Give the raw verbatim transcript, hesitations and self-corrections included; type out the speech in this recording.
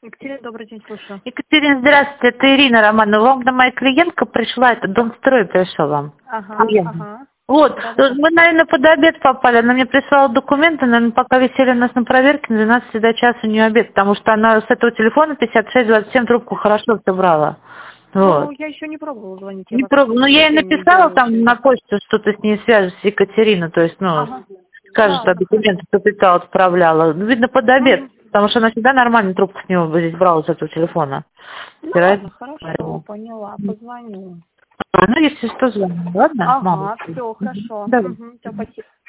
Екатерина, добрый день, слушаю. Екатерина, здравствуйте, это Ирина Романова. Вам на моя клиентка пришла, это Домстрой пришел вам. Ага, Клиент. ага. Вот, Да, да, да. мы, наверное, под обед попали. Она мне прислала документы, наверное, пока висели у нас на проверке, на двенадцать до часа у нее обед, потому что она с этого телефона пятьдесят шесть двадцать семь трубку хорошо все брала. Вот. Ну, я еще не пробовала звонить, я Не вообще пробовала. Ну, я ей вообще не написала делала еще там на это. почту, что ты с ней свяжешься, Екатерина, то есть, ну, Ага. скажешь, что Ладно, хорошо. документы подписала, отправляла. Ну, видно, под обед, Угу. потому что она всегда нормально трубку с него здесь брала, с этого телефона. Ну, Вчера ладно, хорошо, говорила. поняла, позвоню. А, ну, если что, звони, ладно, мама? Ага, все, хорошо. Давай. Угу, все, спасибо.